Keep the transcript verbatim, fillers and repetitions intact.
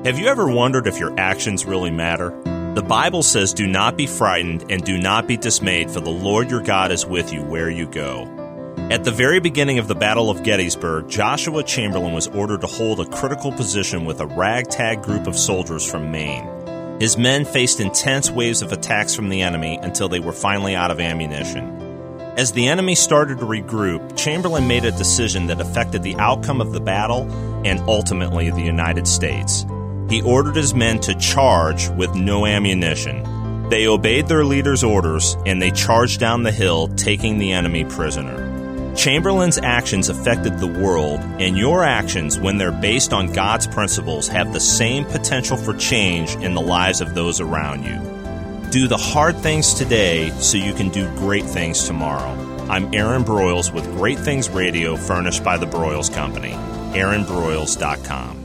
Have you ever wondered if your actions really matter? The Bible says, "Do not be frightened and do not be dismayed, for the Lord your God is with you where you go." At the very beginning of the Battle of Gettysburg, Joshua Chamberlain was ordered to hold a critical position with a ragtag group of soldiers from Maine. His men faced intense waves of attacks from the enemy until they were finally out of ammunition. As the enemy started to regroup, Chamberlain made a decision that affected the outcome of the battle and ultimately the United States. He ordered his men to charge with no ammunition. They obeyed their leader's orders, and they charged down the hill, taking the enemy prisoner. Chamberlain's actions affected the world, and your actions, when they're based on God's principles, have the same potential for change in the lives of those around you. Do the hard things today so you can do great things tomorrow. I'm Aaron Broyles with Great Things Radio, furnished by the Broyles Company. aaron broyles dot com.